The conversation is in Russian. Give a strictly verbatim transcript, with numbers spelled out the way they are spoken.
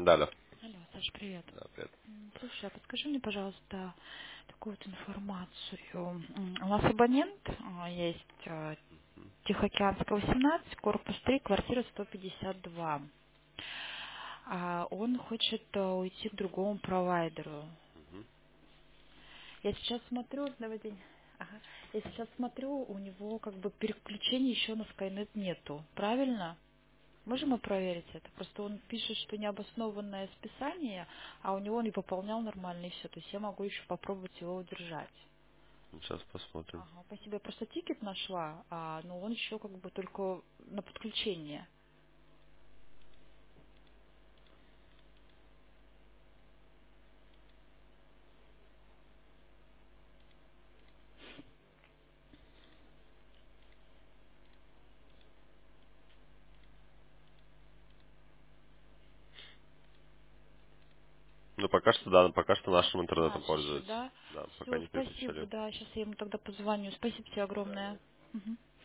алло. Алло, Саш, привет. Да, привет. М, Слушай, а подскажи мне, пожалуйста, такую вот информацию. М, У нас абонент а, есть а, Тихоокеанская, восемнадцать, корпус три, квартира сто пятьдесят два. А он хочет а, уйти к другому провайдеру. Мгм. Я сейчас смотрю, давайте, ага, я сейчас смотрю, у него как бы переключения еще на Skynet нету, правильно? Можем мы проверить это? Просто он пишет, что необоснованное списание, а у него он и пополнял нормально, и все. То есть я могу еще попробовать его удержать. Сейчас посмотрим. Ага, спасибо. Я просто тикет нашла, а, но он еще как бы только на подключение. Ну, пока что, да, пока что нашим интернетом Наш еще, пользуется. да? Да, пока Все, не спасибо, переключали. да. Сейчас я ему тогда позвоню. Спасибо тебе огромное. Мгм.